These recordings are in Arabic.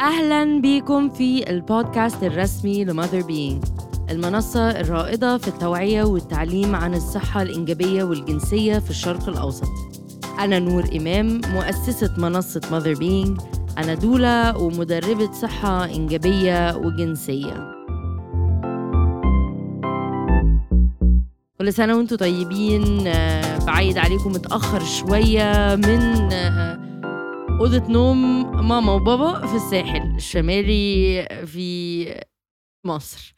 أهلاً بيكم في البودكاست الرسمي لماذر بينج، المنصة الرائدة في التوعية والتعليم عن الصحة الإنجابية والجنسية في الشرق الأوسط. أنا نور إمام، مؤسسة منصة ماذر بينج. أنا دولة ومدربة صحة إنجابية وجنسية. كل سنة وانتم طيبين. بعيد عليكم متأخر شوية من أوضة نوم ماما وبابا في الساحل الشمالي في مصر.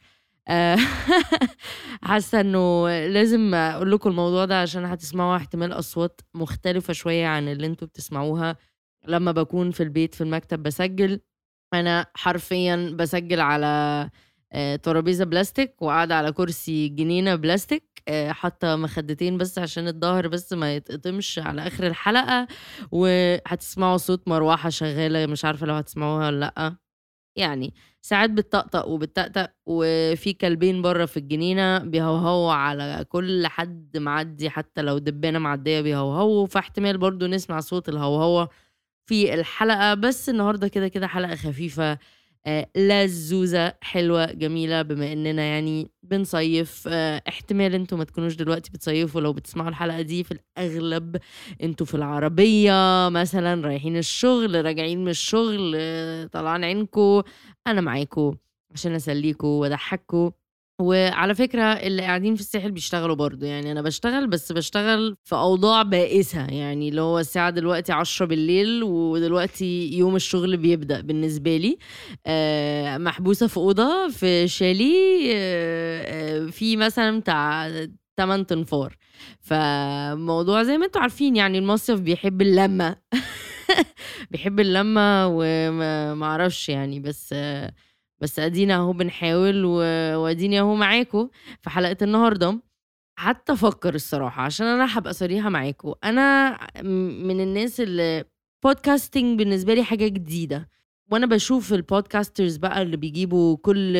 حاسة انه لازم اقول لكم الموضوع ده عشان هتسمعوا احتمال اصوات مختلفة شوية عن اللي انتوا بتسمعوها لما بكون في البيت في المكتب بسجل. انا حرفيا بسجل على ترابيزة بلاستيك وقاعدة على كرسي جنينة بلاستيك، حتى مخدتين بس عشان الظهر بس ما يتقطمش على اخر الحلقة. وهتسمعوا صوت مروحة شغالة، مش عارفة لو هتسمعوها ولا لأ. يعني ساعات بتطقطق وبتطقطق، وفي كلبين بره في الجنينة بيهوهوا على كل حد معدي، حتى لو دبانة معدية بيهوهوا، فاحتمال برضو نسمع صوت الهوهوة في الحلقة. بس النهاردة كده كده حلقة خفيفة، لذوذة حلوة جميلة، بما اننا يعني بنصيف. احتمال انتوا ما تكونوش دلوقتي بتصيفوا، لو بتسمعوا الحلقة دي في الاغلب انتوا في العربية مثلا رايحين الشغل، راجعين من الشغل، طلعان عينكو. انا معاكو عشان اسليكو واضحكو. وعلى فكرة اللي قاعدين في الساحل بيشتغلوا برضو، يعني أنا بشتغل، بس بشتغل في أوضاع بائسة، يعني اللي هو الساعة دلوقتي 10 بالليل ودلوقتي يوم الشغل بيبدأ بالنسبة لي. محبوسة في أوضة في شاليه، في مثلا بتاع 8 تنفار. فموضوع زي ما انتوا عارفين، يعني المصيف بيحب اللمة. بيحب اللمة وما اعرفش يعني، بس ادينا اهو بنحاول واديني اهو معاكم في حلقة النهاردة. حتى افكر الصراحة، عشان انا هبقى صريحة معاكم، انا من الناس اللي بودكاستنج بالنسبة لي حاجة جديدة. وانا بشوف البودكاسترز بقى اللي بيجيبوا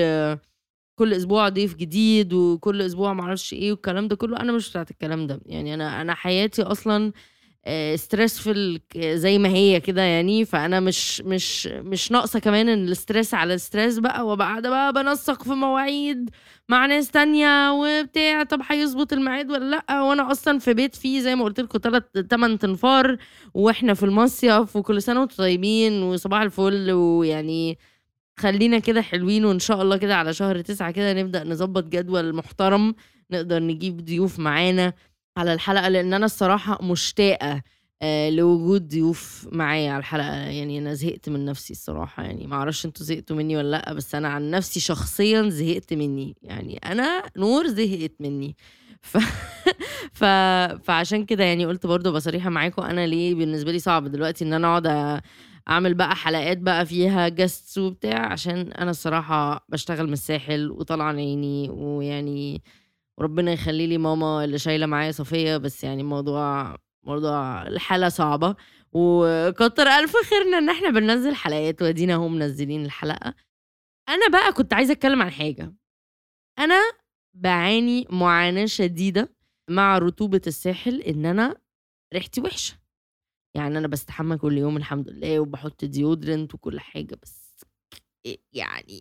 كل اسبوع ضيف جديد، وكل اسبوع معرفش ايه والكلام ده كله، انا مش بتاعت الكلام ده. يعني انا حياتي اصلا stressful زي ما هي كده يعني. فانا مش ناقصه كمان ان الستريس على الستريس بقى، وابقى قاعده بقى بنسق في مواعيد مع ناس تانية وبتاع، طب هيظبط الميعاد ولا لا، وانا اصلا في بيت فيه زي ما قلت لكم 8 تنفار، واحنا في المصيف، وكل سنه وانتم طيبين وصباح الفل. ويعني خلينا كده حلوين، وان شاء الله كده على شهر 9 كده نبدأ نظبط جدول محترم، نقدر نجيب ضيوف معانا على الحلقة، لان انا الصراحة مشتاقة لوجود ضيوف معايا على الحلقة. يعني انا زهقت من نفسي الصراحة، يعني معرفش انتوا زهقتوا مني ولا لا، بس انا عن نفسي شخصيا زهقت مني، يعني انا نور زهقت مني. ف... ف... فعشان كده يعني قلت برضو بصريحة معاكم، انا ليه بالنسبة لي صعب دلوقتي ان انا اقعد اعمل بقى حلقات بقى فيها جاستس وبتاع، عشان انا الصراحة بشتغل من الساحل وطلعان عيني، ويعني ربنا يخلي لي ماما اللي شايلة معايا صفية. بس يعني موضوع الحالة صعبة، وكتر ألف خيرنا ان احنا بننزل حلقات، وادينا هم منزلين الحلقة. انا بقى كنت عايزة اتكلم عن حاجة. انا بعاني معاناة شديدة مع رطوبة الساحل، ان انا ريحتي وحشة. يعني انا بستحمى كل يوم الحمد لله، وبحط ديودرنت وكل حاجة، بس يعني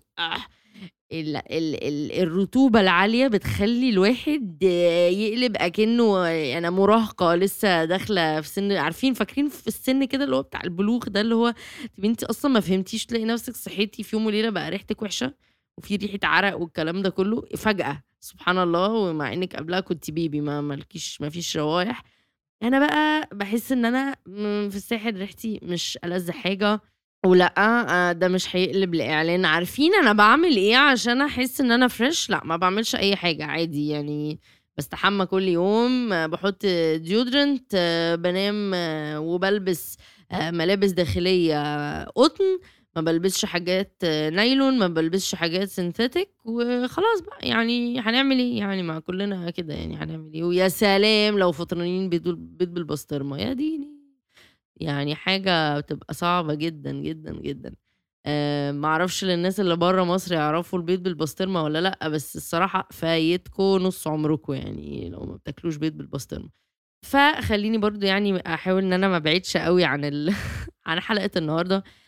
الرطوبة العالية بتخلي الواحد يقلب أكنه أنا مراهقة لسه داخلة في سن، عارفين فاكرين في السن كده اللي هو بتاع البلوغ ده، اللي هو طب انتي أصلا ما فهمتيش، تلاقي نفسك صحيتي في يوم وليلة بقى ريحتك وحشة، وفي ريحة عرق والكلام ده كله فجأة سبحان الله، ومع انك قبلها كنت بيبي ما فيش روايح. انا بقى بحس ان انا في الساحل ريحتي مش ألذ حاجة. ولأ، ده مش هيقلب لإعلان. عارفين أنا باعمل إيه عشان أحس إن أنا فريش؟ لأ، ما باعملش أي حاجة، عادي يعني باستحمى كل يوم، باحط deodorant، بانام وبالبس ملابس داخلية قطن، ما بالبسش حاجات نايلون، ما بالبسش حاجات synthetic، وخلاص بقى يعني هنعمل إيه؟ يعني ما كلنا كده، يعني هنعمل إيه؟ ويا سلام لو فطرانين بيض بالبسطرمة، يا ديني! يعني حاجة بتبقى صعبة جدًا، جدًا، جدًا. ما أعرفش للناس اللي برّه مصر يعرفوا البيض بالبسطرمة والّا لأ، بس الصراحة فايتكم نُص عمركم يعني لو ما بتاكلوش بيض بالبسطرمة. فخلّيني برضه يعني أحاول إن أنا ما أبعدش أوي عن عن حلقة النهارده.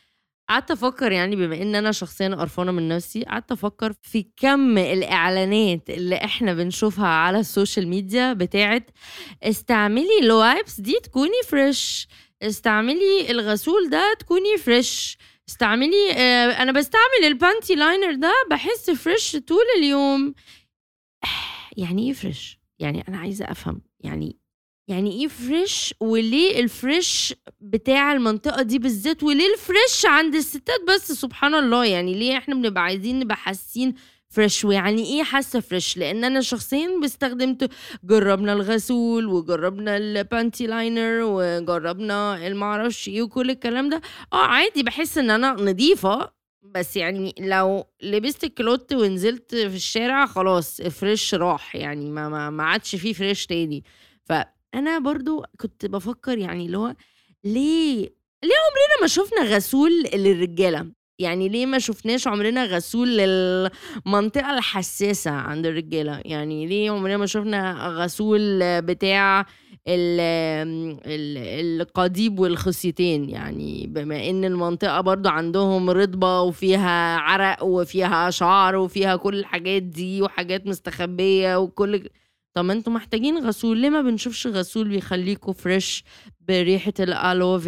قعدت أفكّر يعني بما إن أنا شخصيًا قرفانة من نَفْسي، قعدت أفكّر في كَم الإعلانات اللي إحنا بنشوفها على السوشيال ميديا بتاعة استعملي الwipes دي تكوني فريش، استعملي الغسول ده تكوني فريش، استعملي أنا باستعمل الpanty liner ده باحس فريش طول اليوم. يعني إيه فريش؟ يعني أنا عايزة أفهم، يعني إيه فريش وليه الفريش بتاع المنطقة دي بالذات وليه الفريش عند الستات بس سبحان الله، يعني ليه إحنا بنبقى عايزين نبقى حاسين فريش ويعني إيه حاسة فريش؟ لإن أنا شخصيًا جرّبنا الغسول وجرّبنا الpanty liner وجرّبنا ما أعرفش إيه وكل الكلام ده، عادي باحس إن أنا نضيفة، بس يعني لو لبست الكلوت ونزلت في الشارع خلاص الفريش راح، يعني ما عادش في فريش تاني. فأنا برضه كنت بافكّر يعني اللي هو ليه عمرنا ما شُفنا غسول للرجالة؟ يعني ليه ما شُفناش عمرنا غسول للمنطقة الحساسة عند الرجالة؟ يعني ليه عمرنا ما شُفنا غسول بتاع القضيب والخصيتين؟ يعني بما إن المنطقة برضه عندهم رطبة وفيها عرق وفيها شعر وفيها كل الحاجات دي وحاجات مستخبية طب ما أنتم محتاجين غسول، ليه ما بنشوفش غسول بيخلّيكم فريش بريحة الألوفيرا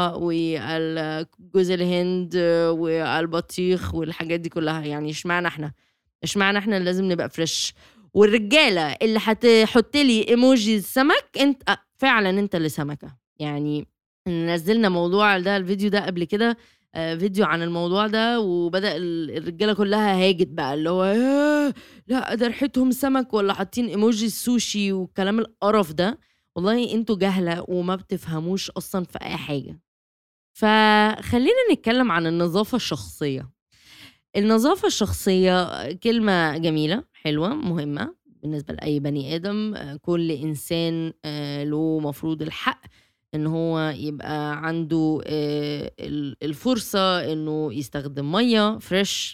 جوز الهند والبطيخ والحاجات دي كلّها، يعني اشمعنى إحنا اللي لازم نبقى فريش؟ والرجالة اللي هتحُط لي إيموجي سمك أنت فعلًا أنت اللي سمكة، يعني نزّلنا موضوع ده الفيديو ده قبل كده، فيديو عن الموضوع ده وبدأ الرجالة كلّها هاجت بقى، اللي هو ياه! لأ ده ريحتهم سمك والّا حاطين إيموجي السوشي والكلام القرف ده. والله أنتم جهلة وما بتفهموش أصلًا في أي حاجة. فخلّينا نتكلّم عن النظافة الشخصية. النظافة الشخصية كلمة جميلة، حلوة، مهمة بالنسبة لأي بني آدم، كل إنسان له مفروض الحق إن هو يبقى عنده الفرصة إنه يستخدم مَيّة fresh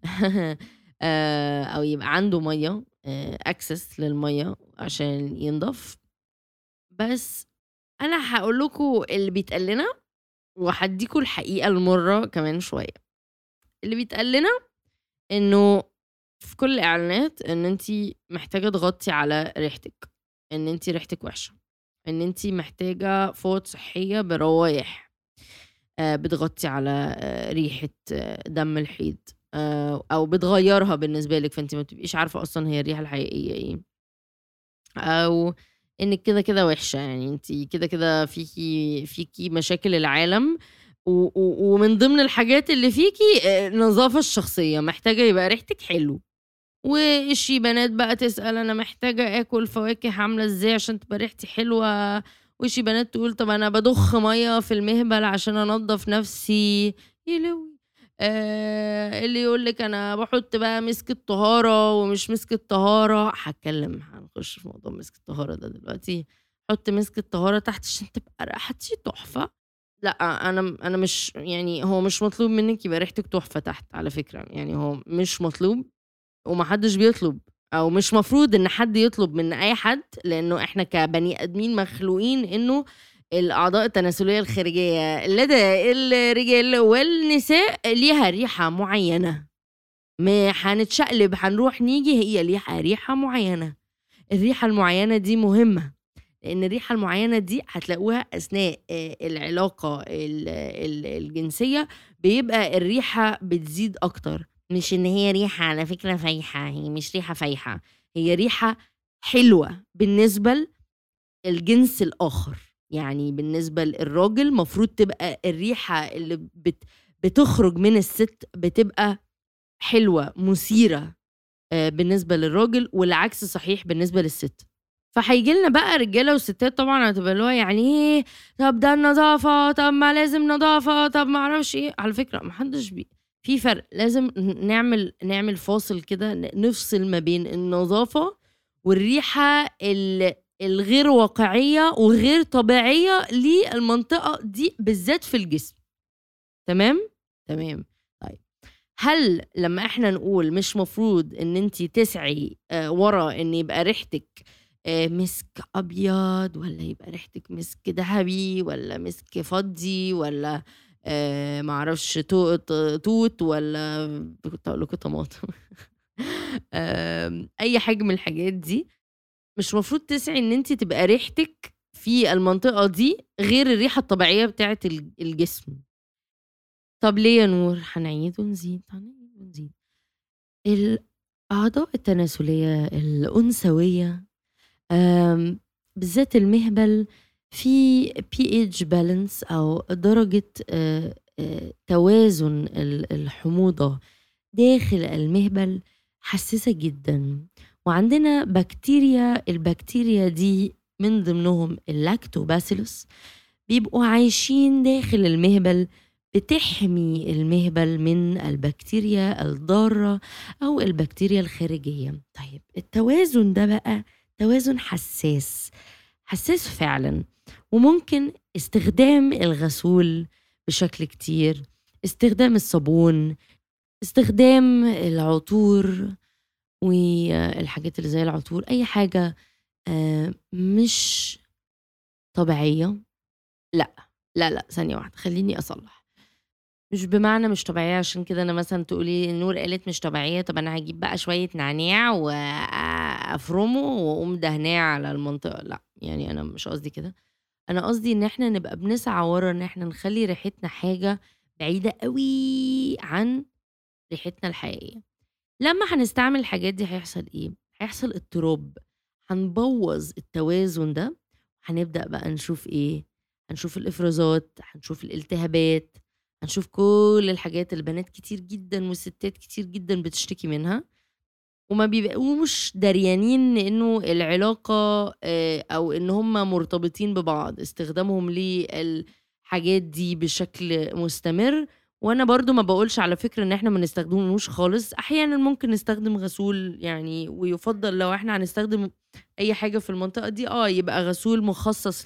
أو يبقى عنده مَيّة access للمَيّة عشان ينضف. بس أنا هاقول لكم اللي بيتقال لنا وهادّيكم الحقيقة المُرّة كمان شوية. اللي بيتقال لنا إنه في كل الإعلانات إن أنتِ محتاجة تغطّي على ريحتِك، إن أنتِ ريحتِك وِحشة، إن أنتِ محتاجة فوط صحية بروايح بتغطّي على ريحة دم الحيض، أو بتغيّرها بالنسبة لِك، فأنتِ ما بتبقيش عارفة أصلًا هي الريحة الحقيقية إيه. أو إنِّك كده وِحشة، يعني أنتِ كده فيكِ مشاكل العالم، و و ومن ضمن الحاجات اللي فيكِ النظافة الشخصية، محتاجة يبقى ريحتِك حلو. بنات بقى تسأل أنا محتاجة آكل فواكه عاملة إزاي عشان تبقى ريحتي حلوة، بنات تقول طب أنا باضخ مَيّة في المهبل عشان أنضّف نفسي، يا لهوي! اللي يقول لِك أنا باحط بقى مسك الطهارة ومش مسك الطهارة، هنخش في موضوع مسك الطهارة ده دلوقتي، حُط مسك الطهارة تحت عشان تبقى ريحتي تحفة. لأ، أنا مش يعني هو مش مطلوب منِّك يبقى ريحتِك تحفة تحت على فكرة، يعني هو مش مطلوب وما حدش بيطلب، أو مش مفروض إن حد يطلب من أي حد، لإنه إحنا كبني آدمين مخلوقين إنه الأعضاء التناسلية الخارجية لدى الرجال والنساء ليها ريحة معيّنة، ما هنتشقلب هنروح نيجي هي ليها ريحة معيّنة، الريحة المعيّنة دي مهمة، لإن الريحة المعيّنة دي هتلاقوها أثناء العلاقة الجنسية بيبقى الريحة بتزيد أكتر، مش إن هي ريحة على فكرة فايحة، هي مش ريحة فايحة، هي ريحة حلوة بالنسبة للجنس الآخر، يعني بالنسبة للراجل مفروض تبقى الريحة اللي بتخرج من الست بتبقى حلوة، مثيرة بالنسبة للراجل والعكس صحيح بالنسبة للست. فهييجي لنا بقى رجالة وستات طبعًا هتبقى اللي هو يعني إيه، طب ده النضافة، طب ما لازم نضافة، طب ما أعرفش إيه، على فكرة ما حدش في فرق، لازم نعمل فاصل كده نفصل ما بين النظافة والريحة الغير واقعية وغير طبيعية للمنطقة دي بالذات في الجسم، تمام؟ تمام، طيب هل لمّا إحنا نقول مش مفروض إن أنتِ تسعي ورا إن يبقى ريحتِك مسك أبيض والّا يبقى ريحتِك مسك دهبي والّا مسك فضي والّا ما اعرفش توت ولا كنت اقول لكم طماطم. اي حاجه من الحاجات دي مش مفروض تسعي ان انت تبقى ريحتك في المنطقه دي غير الريحه الطبيعيه بتاعه الجسم. طب ليه يا نور؟ هنعيد ونزيد هنعيد ونزيد. الاعضاء التناسليه الانثويه، بالذات المهبل، في pH balance أو درجة توازن الحموضة داخل المهبل حساسة جدا. وعندنا بكتيريا، البكتيريا دي من ضمنهم اللاكتوباسيلوس، بيبقوا عايشين داخل المهبل، بتحمي المهبل من البكتيريا الضارة أو البكتيريا الخارجية. طيب التوازن ده بقى توازن حساس، حساس فعلا، وممكن استخدام الغسول بشكل كتير، استخدام الصابون، استخدام العطور والحاجات اللي زي العطور، أي حاجة مش طبيعية. لا لا لا، ثانية واحدة خليني أصلح. مش بمعنى مش طبيعية عشان كده أنا مثلا تقولي نور قالت مش طبيعية، طب أنا هجيب بقى شوية نعناع وأفرمه وأقوم دهناه على المنطقة. لا يعني أنا مش قصدي كده. أنا قصدي إن إحنا نبقى بنسعى ورا إن إحنا نخلي ريحتنا حاجة بعيدة قوي عن ريحتنا الحقيقية. لما هنستعمل الحاجات دي هيحصل إيه؟ هيحصل اضطراب، هنبوظ التوازن ده. هنبدأ بقى نشوف إيه؟ هنشوف الإفرازات، هنشوف الالتهابات، هنشوف كل الحاجات اللي بنات كتير جدا والستات كتير جدا بتشتكي منها، وما بيبقوش داريانين انه العلاقة او ان هم مرتبطين ببعض، استخدامهم للحاجات دي بشكل مستمر. وانا برضو ما بقولش على فكرة ان احنا ما نستخدموش خالص، احيانا ممكن نستخدم غسول يعني، ويفضل لو احنا هنستخدم اي حاجة في المنطقة دي يبقى غسول مخصص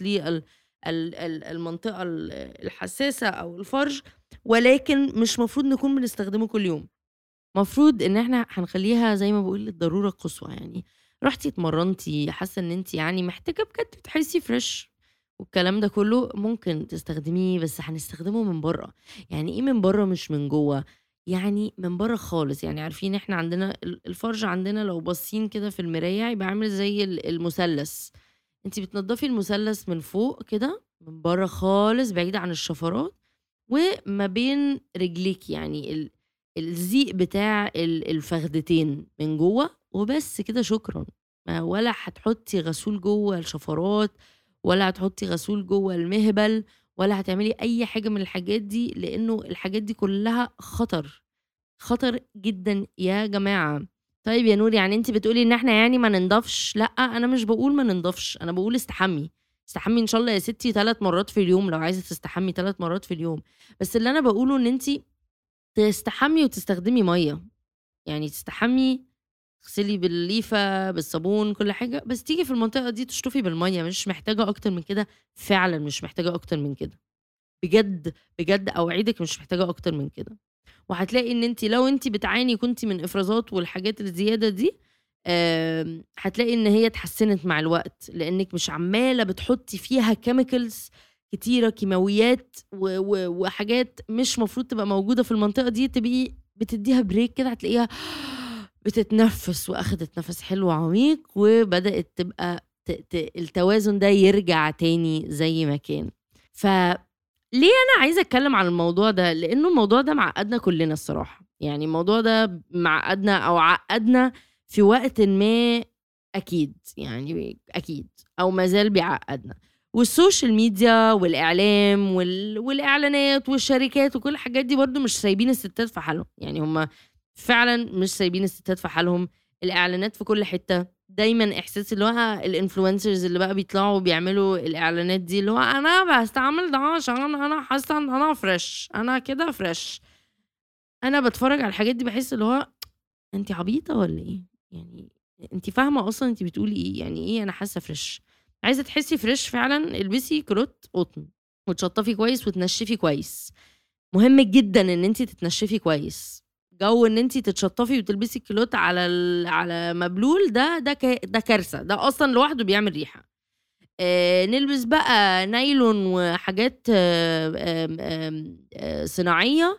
المنطقة الحساسة او الفرج، ولكن مش مفروض نكون بنستخدمه كل يوم. مفروض إن إحنا هنخلّيها زي ما باقول الضرورة القصوى، يعني رُحتِ اتمرّنتِ حاسة إن أنتِ يعني محتاجة بجد تحسّي فريش والكلام ده كلّه، ممكن تستخدميه، بس هنستخدمه من برّه. يعني إيه من برّه مش من جوّه؟ يعني من برّه خالص. يعني عارفين إحنا عندنا الفرج عندنا لو باصين كده في المراية هيبقى عامل زي المثلث. أنتِ بتنضّفي المثلث من فوق كده، من برّه خالص بعيد عن الشفرات، وما بين رجليكِ، يعني الزيق بتاع الفخدتين من جوّه وبس كده شكرًا. ما ولا هتحطّي غسول جوّه الشفرات، ولا هتحطّي غسول جوّه المهبل، ولا هتعملي أي حاجة من الحاجات دي، لإنه الحاجات دي كلّها خطر، خطر جدًا يا جماعة. طيب يا نور، يعني أنتِ بتقولي إن إحنا يعني ما ننضفش؟ لأ، أنا مش باقول ما ننضفش، أنا باقول استحمّي. استحمّي إن شاء الله يا ستّي 3 مرّات في اليوم لو عايزة تستحمّي 3 مرّات في اليوم. بس اللي أنا باقوله إن أنتِ تستحمّي وتستخدمي مَيّة، يعني تستحمّي، تغسلي بالليفة، بالصابون، كل حاجة، بس تيجي في المنطقة دي تشطفي بالمَيّة، مش محتاجة أكتر من كده، فعلًا مش محتاجة أكتر من كده. بجد، بجد أوعدِك مش محتاجة أكتر من كده. وهتلاقي إن أنتِ لو أنتِ بتعاني كنتِ من إفرازات والحاجات الزيادة دي، هتلاقي إن هي اتحسنت مع الوقت، لإنِّك مش عمّالة بتحطّي فيها chemicals كتيرة، كيماويات وحاجات مش مفروض تبقى موجودة في المنطقة دي، تبقي بتدّيها break كده هتلاقيها بتتنفّس وأخدت نَفَس حلو عميق، وبدأت تبقى التوازن ده يرجع تاني زي ما كان. ليه أنا عايزة أتكلّم عن الموضوع ده؟ لإنه الموضوع ده معقّدنا كُلّنا الصراحة. يعني الموضوع ده معقّدنا أو عقّدنا في وقتٍ ما أكيد، يعني أكيد، أو ما زال بيعقّدنا. والسوشيال ميديا والإعلام والإعلانات والشركات وكل الحاجات دي برضه مش سايبين الستات في حالهم، يعني هُم فعلًا مش سايبين الستات في حالهم. الإعلانات في كل حتّة، دايمًا إحساسي اللي هو الinfluencers اللي بقى بيطلعوا وبيعملوا الإعلانات دي، اللي هو أنا باستعمل ده عشان أنا حاسة إن أنا fresh، أنا كده fresh. أنا باتفرّج على الحاجات دي باحس اللي هو أنتِ عبيطة والّا إيه؟ يعني أنتِ فاهمة أصلًا أنتِ بتقولي إيه؟ يعني إيه أنا حاسة fresh؟ عايزة تحسي fresh فعلًا البسي كروت قطن، وتشطّفي كويس وتنشّفي كويس. مهم جدًا إن أنتِ تتنشّفي كويس. جو إن أنتِ تتشطّفي وتلبسي كيلوت على على مبلول، ده كارثة، ده أصلًا لوحده بيعمل ريحة. نلبس بقى نايلون وحاجات صناعية،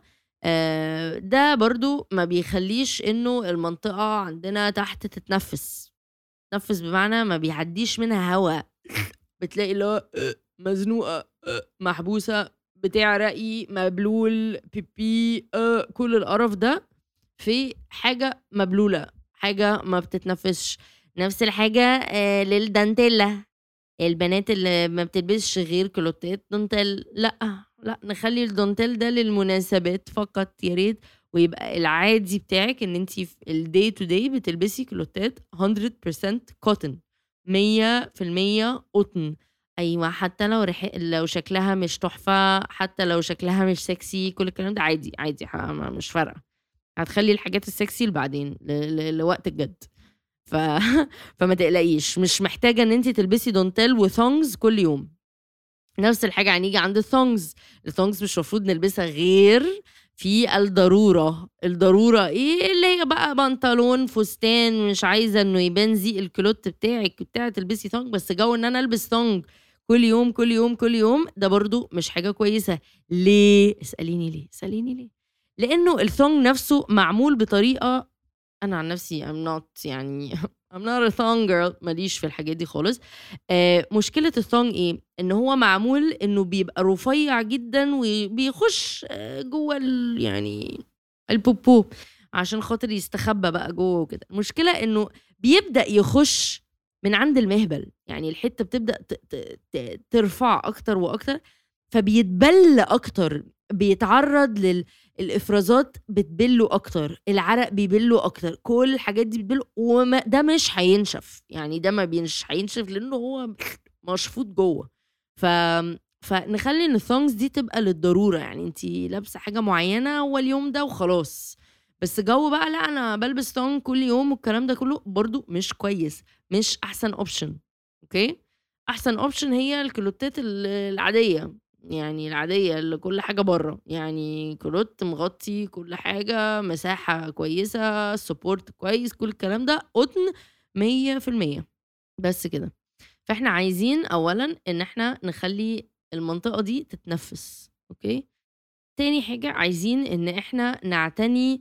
ده برضه ما بيخلّيش إنه المنطقة عندنا تحت تتنفّس. تتنفّس بمعنى ما بيعدّيش منها هوا، بتلاقي اللي هو مزنوقة، محبوسة، بتعرقي، مبلول، بيبي، كل القرف ده في حاجة مبلولة، حاجة ما بتتنفّسش. نفس الحاجة للدانتيلا، البنات اللي ما بتلبسش غير كلوتات دانتيل، لأ، لأ، نخلّي الدانتيل ده للمناسبات فقط يا ريت، ويبقى العادي بتاعِك إن أنتِ في الday to day بتلبسي كلوتات 100% cotton، 100% قطن. أيوه، حتى لو شكلها مش تحفة، حتى لو شكلها مش sexy، كل الكلام ده عادي، عادي مش فارقة. هتخلّي الحاجات الsexy لبعدين، لوقت الجد. ف فما تقلقيش، مش محتاجة إن أنتِ تلبسي دانتيل وthongs كل يوم. نفس الحاجة هنيجي عند الthongs. الthongs مش المفروض نلبسها غير في الضرورة. الضرورة إيه؟ اللي هي بقى بنطلون، فستان، مش عايزة إنه يبان زيق الكلوت بتاعِك وبتاع تلبسي thong، بس جو إن أنا ألبس thong كل يوم، كل يوم، كل يوم، ده برضه مش حاجة كويسة. ليه؟ اسأليني ليه، اسأليني ليه؟ لإنه الthong نفسه معمول بطريقة، أنا عن نفسي I'm not يعني I'm not a thong girl، ما ليش في الحاجات دي خالص. مشكلة الthong إيه؟ إن هو معمول إنه بيبقى رفيّع جدًا وبيخش جوّه يعني البوبو عشان خاطر يستخبى بقى جوّه وكده. المشكلة إنه بيبدأ يخش من عند المهبل، يعني الحتّة بتبدأ ت ت ت ترفع أكتر وأكتر، فبيتبل أكتر، بيتعرّض الإفرازات بتبِلّه أكتر، العرق بيبِلّه أكتر، كل الحاجات دي بتبِلّه ده مش هينشف، يعني ده ما مش هينشف لإنه هو مشفوط جوّه. ف فنخلّي إن الthongs دي تبقى للضرورة، يعني أنتِ لابسة حاجة معيّنة هو اليوم ده وخلاص. بس جو بقى لأ أنا بالبس thong كل يوم والكلام ده كلّه برضه مش كويس، مش أحسن option. أوكي؟ أحسن option هي الكلوتات العادية، يعني العادية اللي كل حاجة برّه، يعني كلوت مغطي كل حاجة، مساحة كويسة، support كويس، كل الكلام ده قطن 100%. بس كده. فإحنا عايزين أولًا إن إحنا نخلّي المنطقة دي تتنفّس، أوكي؟ تاني حاجة عايزين إن إحنا نعتني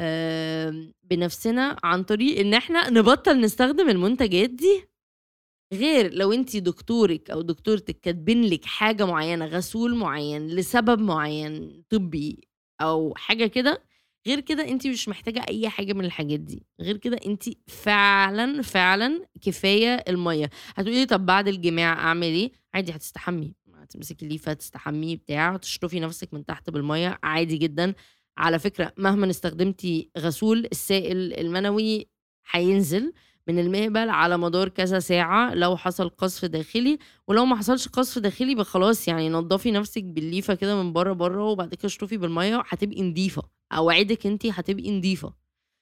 بنفسنا عن طريق إن إحنا نبطّل نستخدم المنتجات دي. غير لو أنتِ دكتورِك أو دكتورتِك كاتبين لِك حاجة معيّنة، غسول معيّن، لسبب معيّن طبّي أو حاجة كده، غير كده أنتِ مش محتاجة أي حاجة من الحاجات دي. غير كده أنتِ فعلًا، فعلًا كفاية المَيّة. هتقولي لي طَب بعد الجماع أعمل إيه؟ عادي هتستحمي، هتمسكي ليفة تستحمي بتاع، تشطفي نفسِك من تحت بالمَيّة عادي جدًا. على فكرة مهمًا استخدمتِ غسول، السائل المنوي هينزل من المهبل على مدار كذا ساعة لو حصل قصف داخلي، ولو ما حصلش قصف داخلي يبقى خلاص يعني نضّفي نفسِك بالليفة كده من برّه، وبعد كده اشطفي بالمَيّة هتبقي نضيفة، أوعدِك أنتِ هتبقي نضيفة.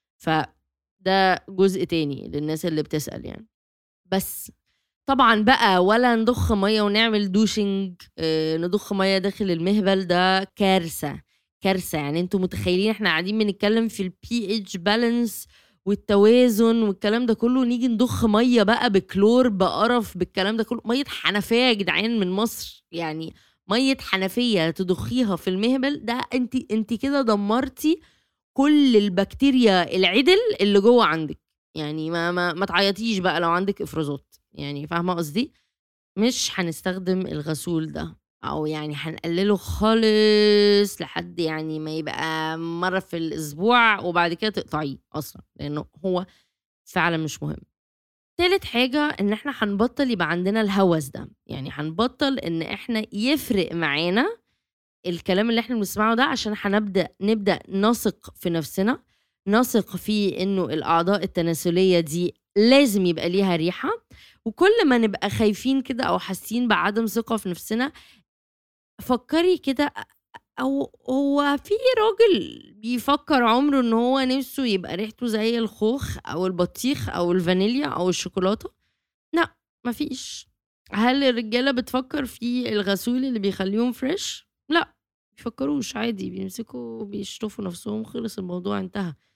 فده جزء تاني للناس اللي بتسأل يعني. بس طبعًا بقى ولا نضخ مَيّة ونعمل douching، نضخ مَيّة داخل المهبل ده كارثة، كارثة. يعني أنتم متخيلين إحنا قاعدين بنتكلم في الpH balance والتوازن والكلام ده كله، نيجي نضخ مَيّة بقى بكلور، بقرف، بالكلام ده كله، مَيّة حنفية يا جدعان من مصر، يعني مَيّة حنفية تضخيها في المهبل ده أنتِ كده دمرتِ كل البكتيريا العِدِل اللي جوّه عندِك. يعني ما تعيطيش بقى لو عندِك إفرازات، يعني فاهمة قصدي؟ مش هنستخدم الغسول ده، أو يعني هنقلله خالص لحد يعني ما يبقى مرّة في الأسبوع وبعد كده تقطعيه أصلًا، لإنه هو فعلًا مش مهم. تالت حاجة إن إحنا هنبطّل يبقى عندنا الهوس ده، يعني هنبطّل إن إحنا يفرق معانا الكلام اللي إحنا بنسمعه ده، عشان نبدأ نثق في نفسنا، نثق في إنه الأعضاء التناسلية دي لازم يبقى ليها ريحة. وكل ما نبقى خايفين كده أو حاسين بعدم ثقة في نفسنا، فكّري كده أو هو في راجل بيفكّر عمره إن هو نِفْسه يبقى ريحته زي الخوخ أو البطيخ أو الفانيليا أو الشوكولاتة؟ لأ، ما فيش. هل الرجالة بتفكّر في الغسول اللي بيخلّيهم fresh؟ لأ، ما بيفكّروش، عادي بيمسكوا بيشطفوا نَفْسهم، خلص الموضوع انتهى.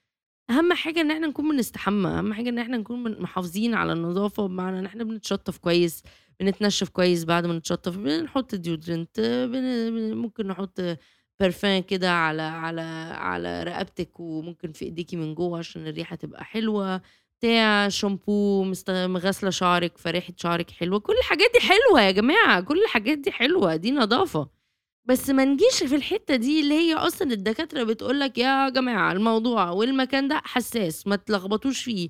أهم حاجة إن إحنا نكون بنستحمى، أهم حاجة إن إحنا نكون محافظين على النضافة، بمعنى إن إحنا بنتشطف كويس، بنتنشف كويس بعد ما نتشطف، بنحط deodorant، ممكن نحط برفان كده على رقبتِك وممكن في إيديكِ من جوّه عشان الريحة تبقى حلوة، بتاع شامبو، غاسلة شعرِك فريحة شعرِك حلوة، كل الحاجات دي حلوة يا جماعة، كل الحاجات دي حلوة، دي نضافة. بس ما نجيش في الحتّة دي اللي هي أصلًا الدكاترة بتقول لك يا جماعة الموضوع والمكان ده حساس ما تلخبطوش فيه،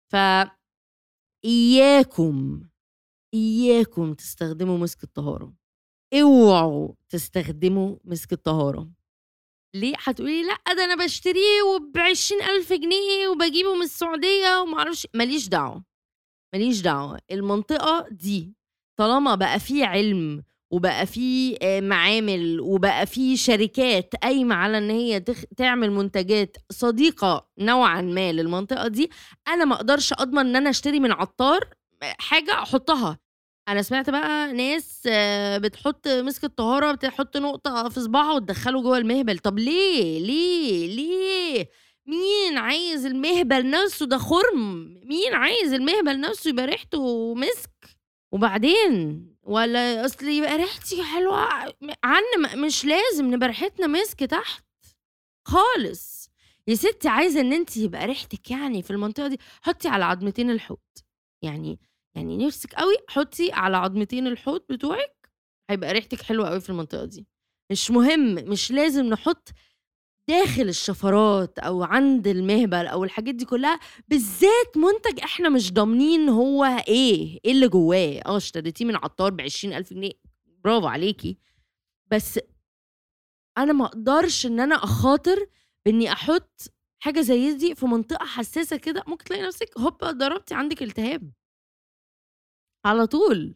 إياكم، إياكم تستخدموا مسك الطهارة، اوعوا تستخدموا مسك الطهارة. ليه؟ هتقولي لي لأ ده أنا باشتريه وب20.000 جنيه وباجيبه من السعودية وما أعرفش ما ليش دعوة. ما ليش دعوة، المنطقة دي طالما بقى في علم وبقى في معامل وبقى في شركات قايمة على إن هي تعمل منتجات صديقة نوعًا ما للمنطقة دي، أنا ما أقدرش أضمن إن أنا أشتري من عطار حاجة أحطها. أنا سمعت بقى ناس بتحط مسك الطهارة بتحط نقطة في صباعها وتدخّله جوّه المهبل، طب ليه، ليه، ليه؟ مين عايز المهبل نَفْسه ده خُرم، مين عايز المهبل نَفْسه يبقى ريحته مسك؟ وبعدين والّا أصل يبقى ريحتي حلوة مش لازم نبقى ريحتنا مسك تحت خالص، يا ستّي عايزة إن أنتِ يبقى ريحتِك يعني في المنطقة دي، حُطّي على عضمتين الحوض، يعني نِفْسِك أوي حُطّي على عضمتين الحوض بتوعِك، هيبقى ريحتِك حلوة أوي في المنطقة دي، مش مهم، مش لازم نحُط داخل الشفرات أو عند المهبل أو الحاجات دي كلّها، بالذات منتج إحنا مش ضامنين هو إيه اللي جوّاه، اشتريتيه من عطار ب20.000 جنيه برافو عليكِ، بس أنا ما أقدرش إن أنا أخاطر بإني أحُط حاجة زي دي في منطقة حساسة كده، ممكن تلاقي نفسِك هوبا ضربتِ عندِك التهاب على طول،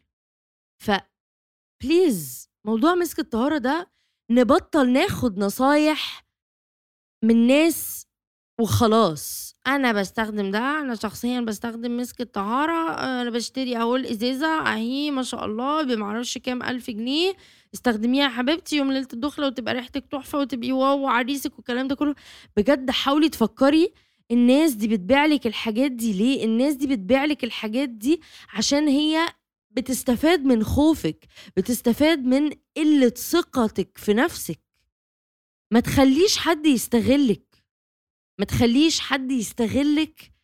فبليز موضوع مسك الطهارة ده نبطّل ناخد نصايح من ناس وخلاص، أنا باستخدم ده، أنا شخصيًا باستخدم مسك الطهارة، أنا باشتري أهو الإزازة أهي ما شاء الله بما أعرفش كام ألف جنيه، استخدميها يا حبيبتي يوم ليلة الدخلة وتبقى ريحتِك تحفة وتبقي واو وعريسِك والكلام ده كله، بجد حاولي تفكّري الناس دي بتبيع لِك الحاجات دي ليه؟ الناس دي بتبيع لِك الحاجات دي عشان هي بتستفاد من خوفِك، بتستفاد من قلة ثقتِك في نفسِك، ما تخلّيش حد يستغلِّك. ما تخلّيش حد يستغلِّك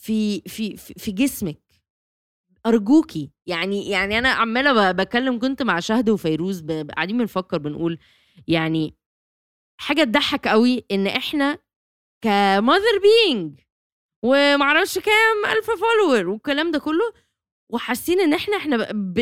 في جسمِك، أرجوكِ. يعني أنا عمّالة باكلّم كنت مع شهد وفيروز قاعدين بنفكّر بنقول يعني حاجة تضحّك أوي إن إحنا كmother being وما أعرفش كام ألف follower والكلام ده كلّه، وحاسين إن إحنا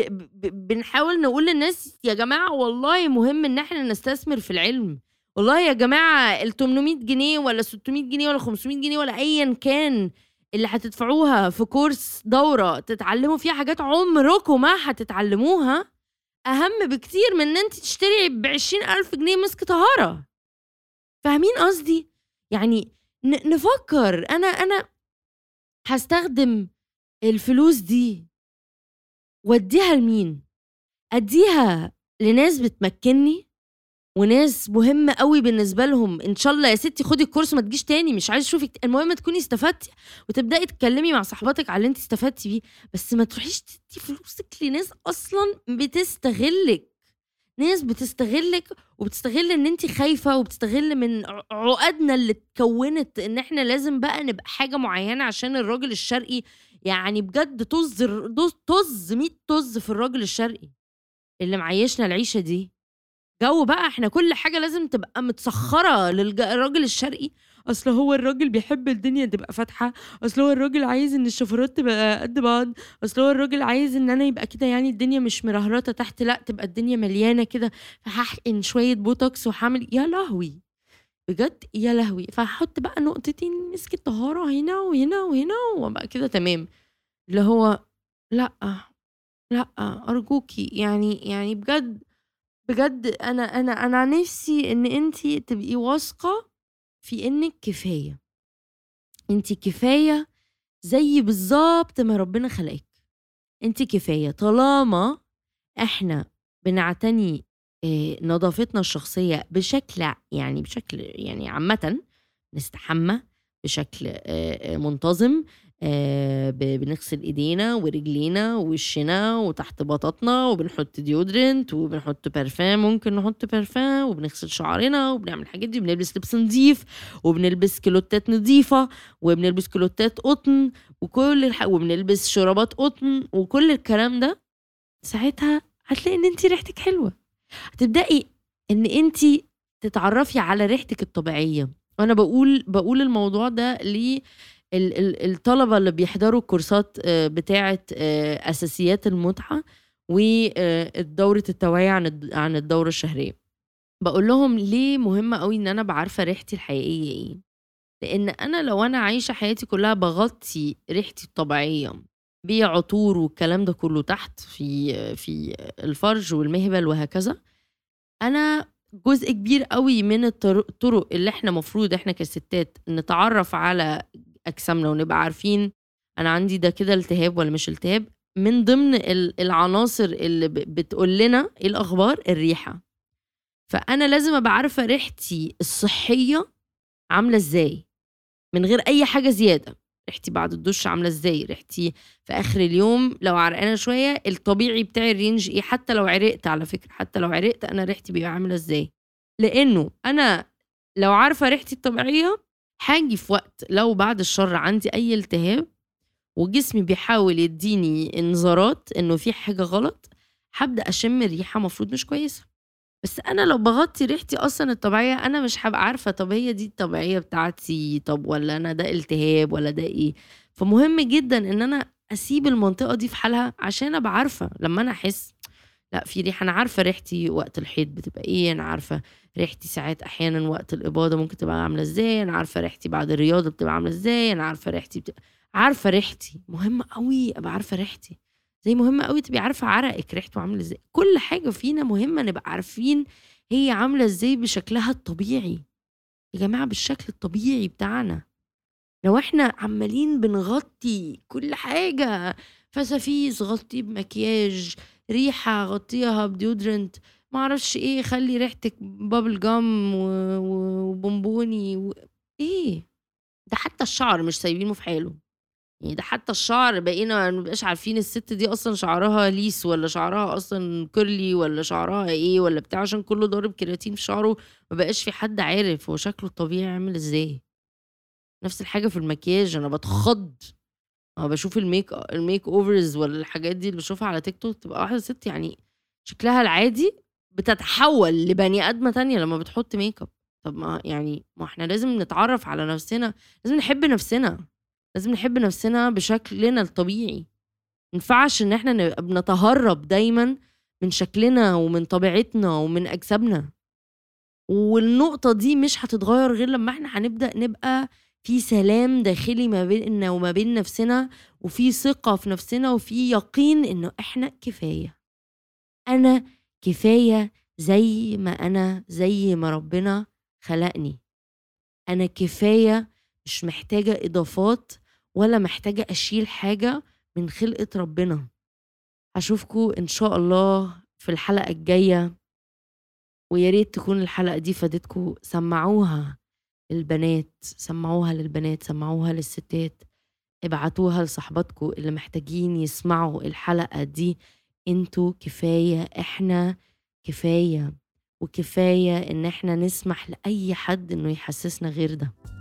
بنحاول نقول للناس يا جماعة والله مهم إن إحنا نستثمر في العلم، والله يا جماعة ال800 جنيه والّا 600 جنيه والّا 500 جنيه والّا أيًا كان اللي هتدفعوها في كورس دورة تتعلموا فيها حاجات عمركم ما هتتعلموها، أهم بكتير من إن أنتِ تشتري ب20.000 جنيه مسك طهارة، فاهمين قصدي؟ يعني نفكّر أنا هاستخدم الفلوس دي وأدّيها لمين؟ أدّيها لناس بتمكّنني وناس مهمة أوي بالنسبة لهم، إن شاء الله يا ستّي خُدي الكورس ما تجيش تاني، مش عايزة أشوفِك المهم تكوني استفدتِ وتبدئي تتكلّمي مع صاحباتِك على اللي أنتِ استفدتِ بيه، بس ما تروحيش تدّي فلوسِك لناس أصلًا بتستغلِّك، ناس بتستغلِّك وبتستغل إن أنتِ خايفة وبتستغل من عُقدنا اللي اتكوّنت إن إحنا لازم بقى نبقى حاجة معيّنة عشان الراجل الشرقي، يعني بجد طُز 100 طُز في الراجل الشرقي اللي معيّشنا العيشة دي. جو بقى إحنا كل حاجة لازم تبقى متسخّرة الراجل الشرقي، أصل هو الراجل بيحب الدنيا تبقى فاتحة، أصل هو الراجل عايز إن الشفرات تبقى قد بعض، أصل هو الراجل عايز إن أنا يبقى كده يعني الدنيا مش مرهرطة تحت، لأ تبقى الدنيا مليانة كده، فهاحقن شوية بوتوكس وهاعمل يا لهوي! بجد يا لهوي! فهاحط بقى نقطتين مسك الطهارة هنا وهنا وهنا وأبقى كده تمام، اللي هو لأ، لأ، أرجوكِ يعني بجد بجد أنا نِفْسي إن أنتِ تبقي واثقة في إنِّك كفاية، أنتِ كفاية زي بالضبط ما ربنا خلقِك، أنتِ كفاية طالما إحنا بنعتني نضافتنا الشخصية بشكل يعني عامةً، نستحمى، بشكل منتظم، بنغسل إيدينا ورجلينا ووشنا وتحت بطاطنا، وبنحط deodorant وبنحط برفان، ممكن نحط برفان، وبنغسل شعرنا وبنعمل الحاجات دي، وبنلبس لبس نضيف، وبنلبس كلوتات نضيفة، وبنلبس كلوتات قطن، وبنلبس شرابات قطن، وكل الكلام ده. ساعتها هتلاقي إن أنتِ ريحتِك حلوة، هتبدئي إن أنتِ تتعرّفي على ريحتِك الطبيعية. وأنا باقول الموضوع ده الطلبة اللي بيحضروا الكورسات بتاعة أساسيات المتعة دورة التوعية عن الدورة الشهرية. باقول لهم ليه مهم أوي إن أنا أبقى عارفة ريحتي الحقيقية إيه، لإن أنا لو أنا عايشة حياتي كلّها باغطّي ريحتي الطبيعية بعطور والكلام ده كلّه تحت في الفرش والمهبل وهكذا، أنا جزء كبير أوي من الطرق اللي إحنا مفروض إحنا كستات نتعرّف على أجسامنا ونبقى عارفين أنا عندي ده كده التهاب والّا مش التهاب، من ضمن العناصر اللي بتقول لنا إيه الأخبار، الريحة. فأنا لازم أبقى عارفة ريحتي الصحية عاملة إزاي، من غير أي حاجة زيادة. ريحتي بعد الدُش عاملة إزاي، ريحتي في آخر اليوم لو عرقانة شوية الطبيعي بتاعي الrange إيه، حتى لو عرقت على فكرة، حتى لو عرقت أنا ريحتي بيبقى عاملة إزاي. لإنه أنا لو عارفة ريحتي الطبيعية، هاجي في وقت لو بعد الشر عندي أي التهاب وجسمي بيحاول يدّيني إنذارات إنه في حاجة غلط، هابدأ أشم ريحة مفروض مش كويسة. بس أنا لو باغطّي ريحتي أصلًا الطبيعية، أنا مش هابقى عارفة طَب هي دي الطبيعية بتاعتي، طَب والّا أنا ده التهاب والّا ده إيه. فمهم جدًا إن أنا أسيب المنطقة دي في حالها عشان أبقى عارفة لمّا أنا أحس لأ في ريحة، أنا عارفة ريحتي وقت الحيض بتبقى إيه، أنا عارفة ريحتي ساعات أحيانًا وقت الإباضة ممكن تبقى عاملة إزاي، أنا عارفة ريحتي بعد الرياضة بتبقى عاملة إزاي، أنا عارفة ريحتي عارفة ريحتي. مهم أوي أبقى عارفة ريحتي، زي مهم أوي تبقي عارفة عرقِك ريحته عامل إزاي. كل حاجة فينا مهمة نبقى عارفين هي عاملة إزاي بشكلها الطبيعي. يا جماعة بالشكل الطبيعي بتاعنا. لو إحنا عمّالين بنغطّي كل حاجة، فسافيس غطّيه بمكياج، ريحة غطّيها بdeodorant، ما أعرفش إيه، خلّي ريحتِك bubble gum وبونبوني إيه؟ ده حتى الشعر مش سايبينه في حاله. يعني ده حتى الشعر بقينا ما بنبقاش عارفين الست دي أصلًا شعرها ليس والّا شعرها أصلًا curly والّا شعرها إيه والّا بتاع، عشان كُلّه ضارب كرياتين في شعره، ما بقاش في حد عارف هو شكله الطبيعي عامل إزاي. نفس الحاجة في المكياج، أنا باتخض أمّا باشوف الmake overs والّا الحاجات دي اللي باشوفها على تيك توك، تبقى واحدة ست يعني شكلها العادي بتتحول لبني آدمة تانية لمّا بتحط makeup. طب ما إحنا لازم نتعرّف على نفسنا، لازم نحب نفسنا، لازم نحب نفسنا بشكلنا الطبيعي. ما ينفعش إن إحنا نبقى بنتهرّب دايمًا من شكلنا ومن طبيعتنا ومن أجسامنا. والنقطة دي مش هتتغيّر غير لمّا إحنا هنبدأ نبقى في سلام داخلي ما بيننا وما بين نفسنا، وفي ثقة في نفسنا، وفي يقين إنه إحنا كفاية. أنا كفاية زي ما أنا، زي ما ربنا خلقني. أنا كفاية، مش محتاجة إضافات ولا محتاجة أشيل حاجة من خلقة ربنا. هاشوفكم إن شاء الله في الحلقة الجاية، ويا ريت تكون الحلقة دي فادتكم. سمّعوها للبنات، سمّعوها للبنات، سمّعوها للستات، ابعتوها لصاحباتكم اللي محتاجين يسمعوا الحلقة دي. أنتم كفاية، إحنا كفاية، وكفاية إن إحنا نسمح لأي حد إنه يحسسنا غير ده.